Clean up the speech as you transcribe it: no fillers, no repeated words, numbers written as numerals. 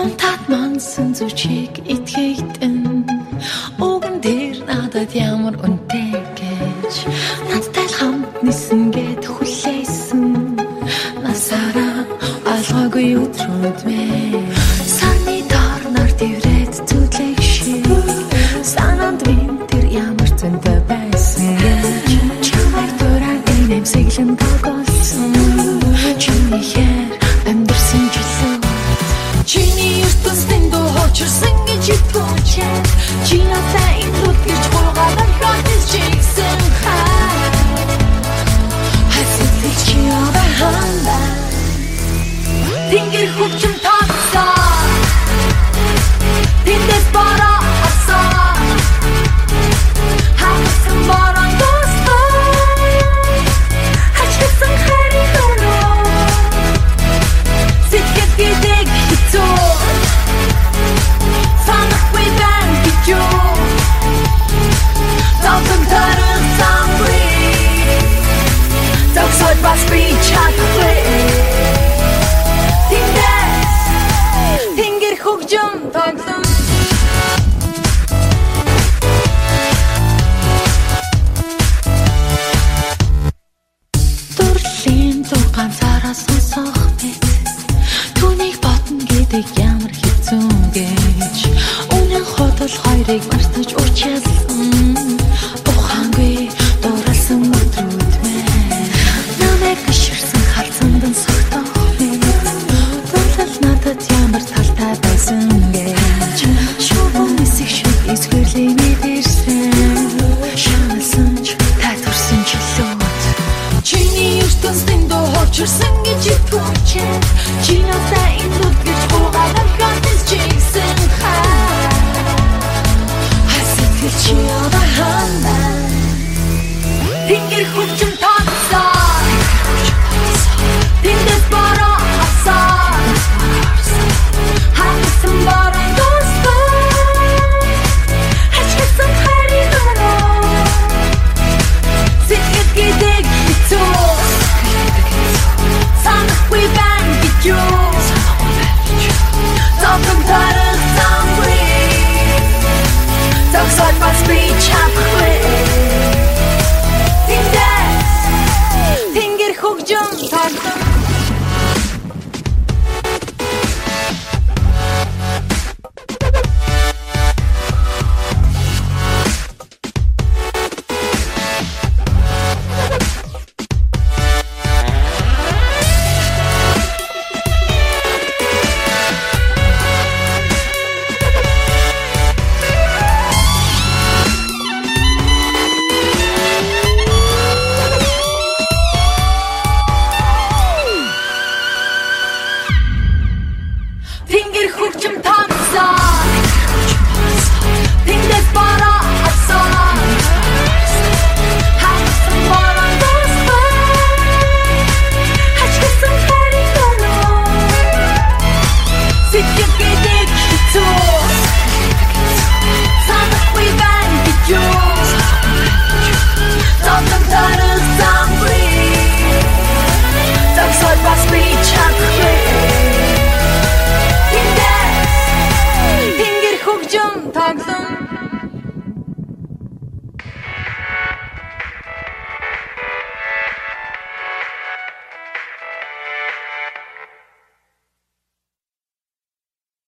Унтаад мансан зүчиг итгэгдэн Уган дээр надад ямар үнэтэй гэж Надтай хамт нисэн гэд хүлээсэн Насаараа алгаагүй өдрүүд мэ Сарны доор нар дэврээд зүтлэх шиг Сананд минь тэр ямар зөнтэй байсан гэж Чамайг дуран инэмсэглэн дагуулсан Чиний хэр амьдэрсэн жилүү Чиний ертөнцийн дуу хоочирсан гэж итгэвчээ Чи надад инрүүд гэж гуйгаад хатис чигсэн Хасилт чи аваханда Тэнгэр хөвчм татсаа Тэндээс бараа асаа Хагасан бараа тостаа Хачгасан хайрын дөрөө Сэтгэл гэдэг хэцүү Санахгүй байна гэж юу Завдан тарах замгүй Завсой бас би чадахгүй Тэнгэр хөгжим тоглоом Дурлийн дуу ганцаараа сонсох мэт Түүнийг бодно гэдэг ямар хэцүү гэж Үнэн хотол хоёрыг мартаж уучлсан Ухаангүй дууралсан өдрүүд мэ Намайг гიშирсэн халзандан согтох мэт Дуулал надад ямар талтай байсан гэж Шуван эсэх шиг эсгэрлээ мэдэрсэн Шаналсан ч тайтурсан чөлөөт Чиний ертөнцийн дуу хоочирсан гэж итгэвчээ Чи надад инрүүд гэж гуйгаад хатис чигсэн Хасилт чи аваханда Тэнгэр хөвчм татсаа Тэндээс бараа асаа Хагасан бараа тостаа Хачгасан хайрын дөрөө Сэтгэл гэдэг хэцүү Санахгүй байна гэж юу Завдан тарах замгүй Завсой бас би чадахгүй Тэнгэр хөгжим тоглоом Тэнгэр хөгжим